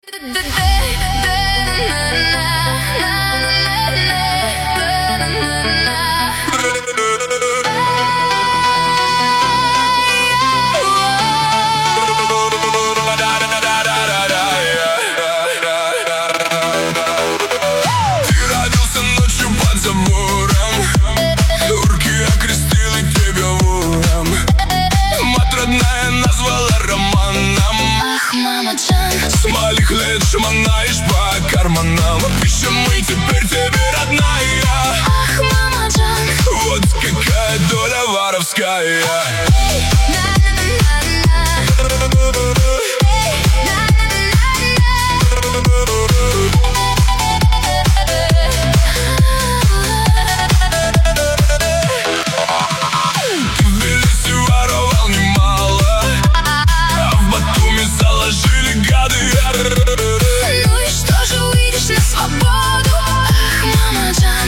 Смайлик лет шаманаешь по карманам. Пишем мы теперь тебе, родная. Ах, мамаджан, вот какая доля воровская. ну и что же, увидишь на свободу? Ах, мамаджан,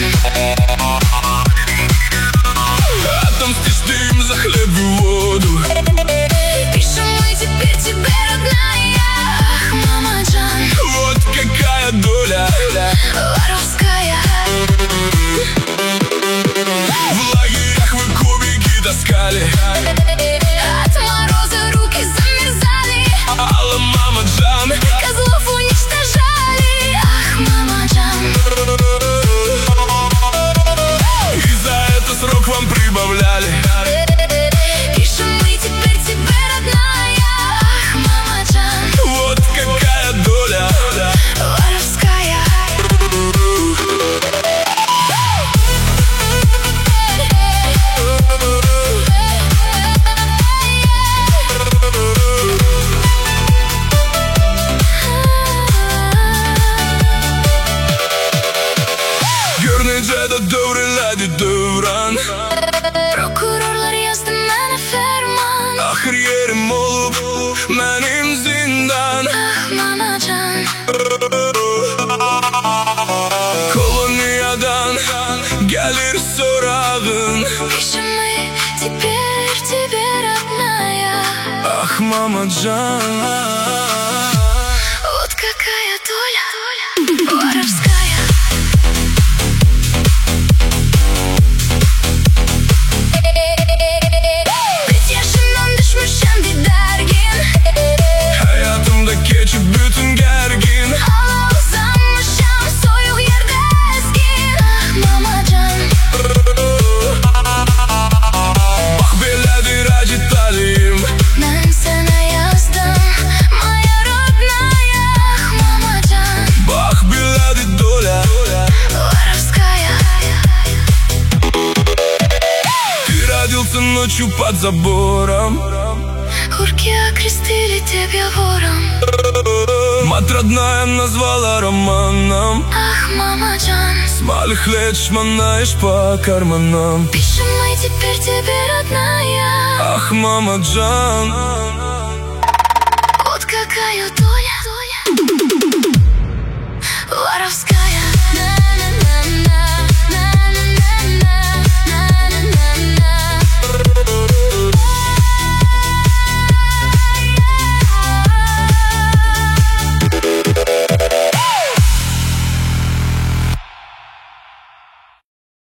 отомстишь ты им за хлеб и воду. пишем мы теперь тебе, родная. Ах, мамаджан, вот какая доля воровская. в лагерях вы кубики таскали. От мороза руки замерзали. Алла, мамаджан, Козлов уничтожали. Ах, мамаджан, и за это срок вам прибавляли. пишем мы теперь тебе, родная. Ах, мамаджан, Вот какая доля воровская. Görünce devriledi devran. Prokurorlar yazdı bana ferman. Ahir yerim olup benim zindan. Ah, mamacan, Koloniyadan gelir sorağın. пишем мы теперь тебе, родная. Ah mamacan, Вот какая доля воровская. Biz yaşından düşmüşem bir dergin. hayatımda geçip bütün gergin. Hala uzanmışam soyuk yerde eskin. Ah, mamacan, Bak beledir acı talim. ben sana yazdım moya родная. Ah, mamacan, Bak beledir doля воровская. Ты родился ночью под забором. Урки окрестили тебя вором. Мать родная назвала романом. Ах, мамаджан, С малых лет шмонаешь по карманам. пишем мы теперь тебе, родная. Ах мамаджан, Вот какая доля